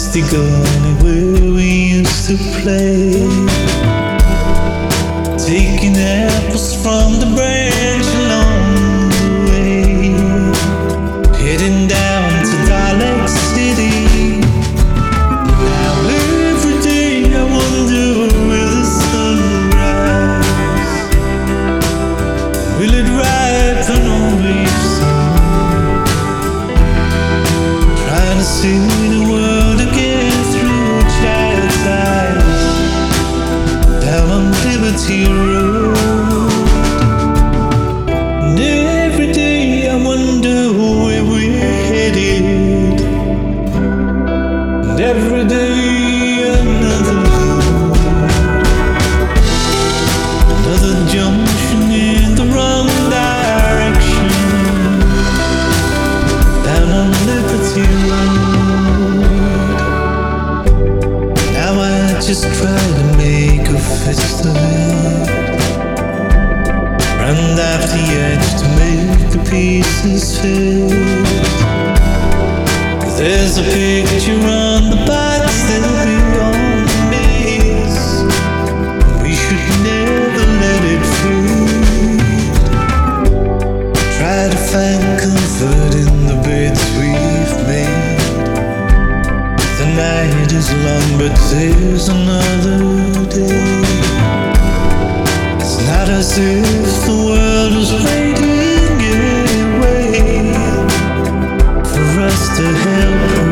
rusty gun where we used to play, taking apples from the branch along the way, heading down to Dalek City. Now every day I wonder where the sun will rise. Will it ripen on we've seen? Trying to see the world again through a child's eyes, down on Liberty Road. And every day I wonder where we're headed, and every day another junction in the wrong direction, down on Liberty Road. Now I just try to make a fist of it, round off the edge to make the pieces fit. 'Cause there's a picture on the box that'll be on the base. We should never let it fade. Try to find comfort in the beds we've made. The night is long, but there's another day. It's not as if the world was waiting anyway for us to help